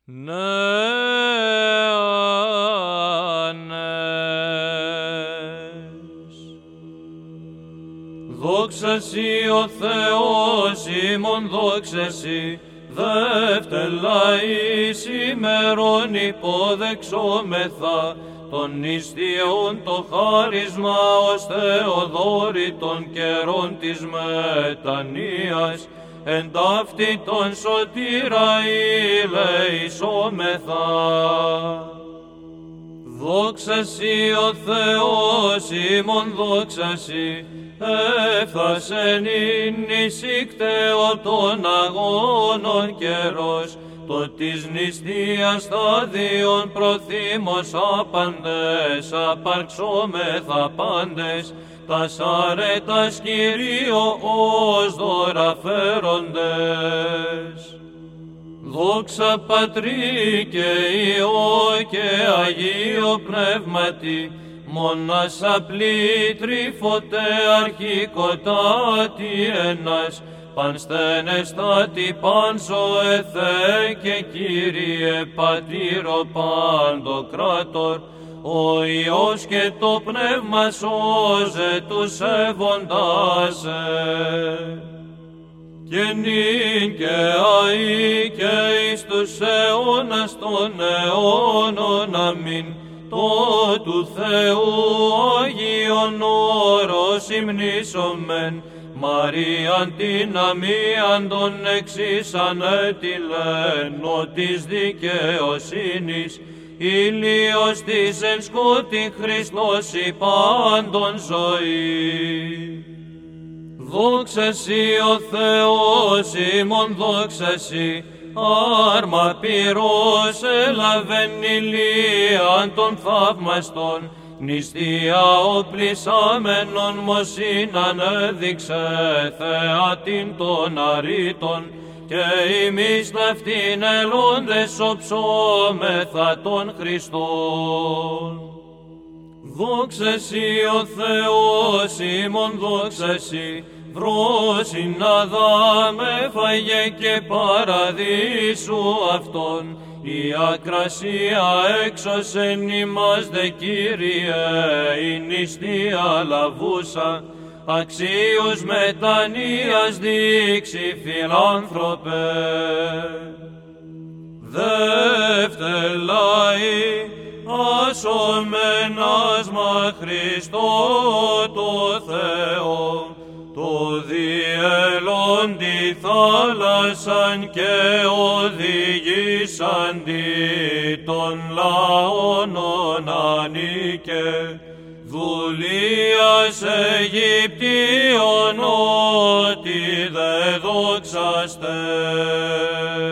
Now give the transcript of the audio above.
Δόξα σοι ο Θεός ημών, δόξα σοι, δεύτεροι σήμερον υποδεξόμεθα, των νηστείων το χάρισμα ως Θεοδόρη των καιρών της μετανοίας, εν ταύτη των σωτήρα ηλεησόμεθα. Δόξα σοι ο Θεός ημών, δόξα σοι, έφθασεν ην ησύκτεο των αγώνων καιρός, το της νηστείας στάδιον προθύμος άπαντες, απαρξόμεθα πάντες, τας αρέτας Κυρίω ως δώρα φέροντες. Δόξα Πατρί και Υιό και Αγίο Πνεύματι, μόνας απλή τρυφωτέ αρχικοτάτη ένας, πανστενεστάτη πανσοε Θεέ και Κύριε Πατήρο παντοκράτορ, ο Υιός και το Πνεύμα σώζε τους σέβοντάσαι. Και νυν και αεί και εις τους αιώνας των αιώνων, αμήν. Το του Θεού Αγίον όρος υμνήσομεν, Μαρίαν την αμίαν των εξής ανέτειλεν, ο της δικαιοσύνης, ήλιος της εν σκότη Χριστός η πάντων ζωή. Δόξα σοι ο Θεός ημών, δόξα σοι, άρμα πυρός έλαβεν ηλίαν των θαύμαστων, νηστεία οπλισάμενον μοσήν ανέδειξε θεατήν των αρήτων, και ημείς ταυτήν ελώντες οψόμεθα τον Χριστόν. Δόξα σοι ο Θεός ημών, δόξα σοι, βρόσιν Αδάμ έφαγε και παραδείσου αυτόν, η ακρασία έξωσεν ημάς δε Κύριε, η νηστεία λαβούσα, αξίους μετανοίας δείξει φιλάνθρωπε. Δεύτεροι, ασωμεν άσμα Χριστό το Θεό, το διελώντι θάλασσαν και οδηγήσαντι των λαών ανήκε, δουλείας Αιγυπτίων ότι δε δόξαστε.